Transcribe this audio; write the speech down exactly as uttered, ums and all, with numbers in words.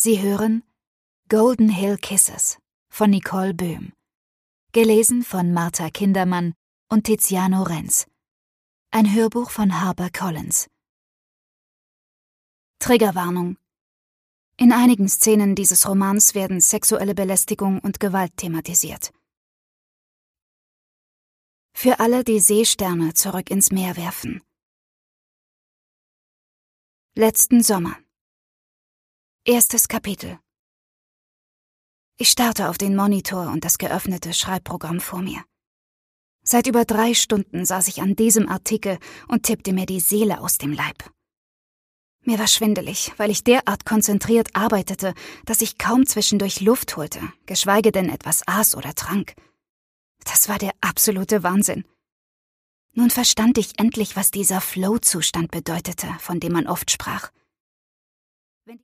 Sie hören Golden Hill Kisses von Nicole Böhm. Gelesen von Martha Kindermann und Tiziano Renz. Ein Hörbuch von Harper Collins. Triggerwarnung. In einigen Szenen dieses Romans werden sexuelle Belästigung und Gewalt thematisiert. Für alle, die Seesterne zurück ins Meer werfen. Letzten Sommer. Erstes Kapitel. Ich starrte auf den Monitor und das geöffnete Schreibprogramm vor mir. Seit über drei Stunden saß ich an diesem Artikel und tippte mir die Seele aus dem Leib. Mir war schwindelig, weil ich derart konzentriert arbeitete, dass ich kaum zwischendurch Luft holte, geschweige denn etwas aß oder trank. Das war der absolute Wahnsinn. Nun verstand ich endlich, was dieser Flow-Zustand bedeutete, von dem man oft sprach.